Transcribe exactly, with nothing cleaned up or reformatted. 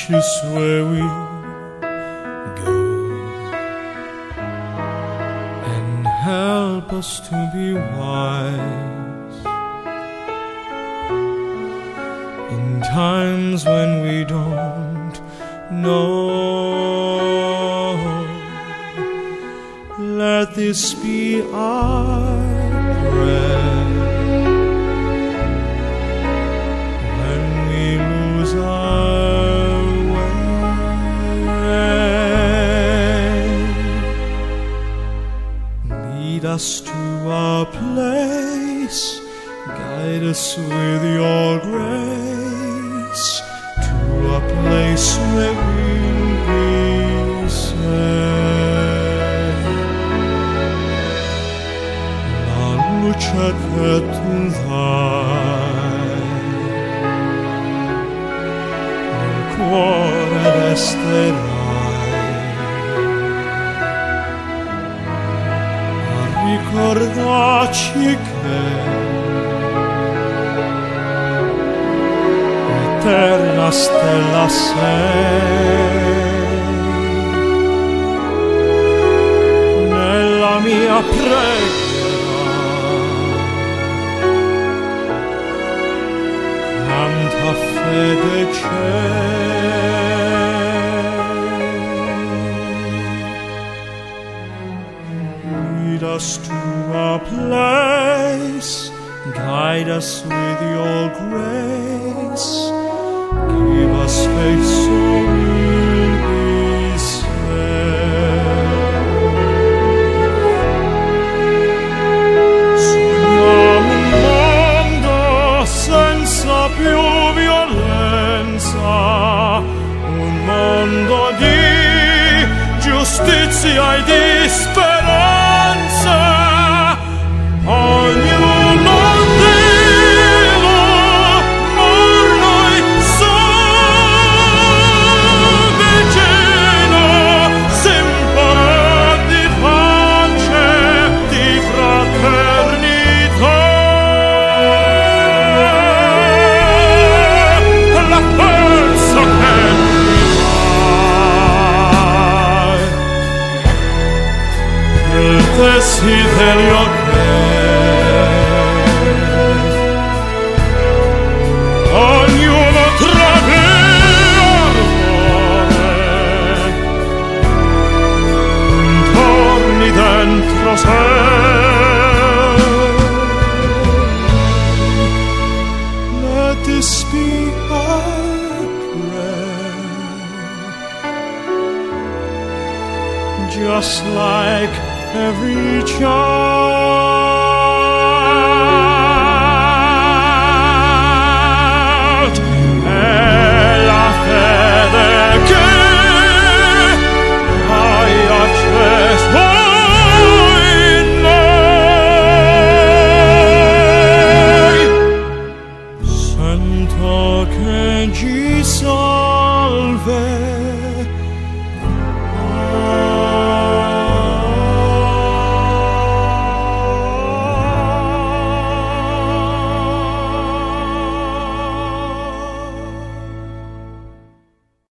is where we go, and help us to be wise in times when we don't know. Let this be our prayer when we lose our way. Lead us to a place, guide us with your grace, to a place where we'll be safe. Luce che tu dai nel cuore resterai a ricordarci che eterna stella sei nella mia preghiera. Quanta fede c'è, lead us to a place, guide us with your grace, give us faith so we'll be saved. Sogniamo un mondo senza più violenza, un mondo di giustizia e di speranza. Ognuno Dio, per noi sono vicino, simbolo di pace, di fraternità. Desiderio che ognuno trovi ardore, torni dentro sé. Let this be our prayer, just like every child.